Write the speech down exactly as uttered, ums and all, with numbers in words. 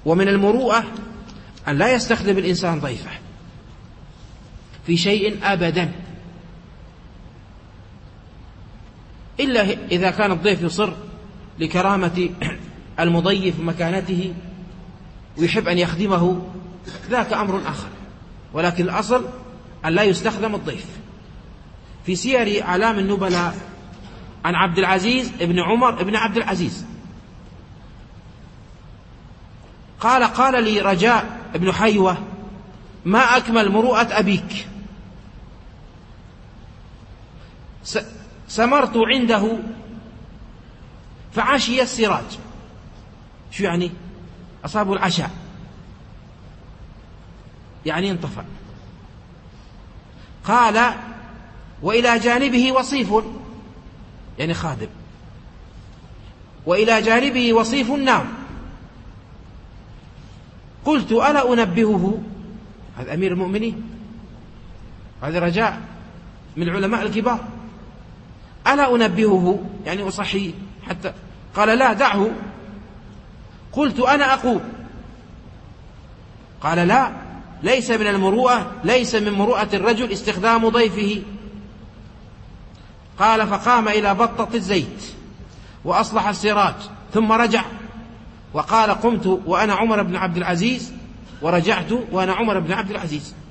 ومن المروءة أن لا يستخدم الإنسان ضيفه في شيء أبدا، إلا إذا كان الضيف يصر لكرامة المضيف ومكانته ويحب أن يخدمه، ذاك أمر آخر، ولكن الأصل أن لا يستخدم الضيف. في سير أعلام النبلاء عن عبد العزيز ابن عمر ابن عبد العزيز قال: قال لي رجاء ابن حيوة: ما أكمل مروءة أبيك. سمرت عنده فعشي السراج. شو يعني؟ أصابوا العشاء، يعني انطفأ. قال: وإلى جانبه وصيف، يعني خادم، وإلى جانبه وصيف نام. قلت: ألا أنبهه؟ هذا أمير المؤمنين، هذا رجاء من العلماء الكبار. ألا أنبهه؟ يعني أصحيه حتى. قال: لا، دعه. قلت: أنا أقوم. قال: لا، ليس من المروءة، ليس من مروءة الرجل استخدام ضيفه. قال: فقام إلى بطة الزيت وأصلح السراج، ثم رجع وقال: قمت وأنا عمر بن عبد العزيز، ورجعت وأنا عمر بن عبد العزيز.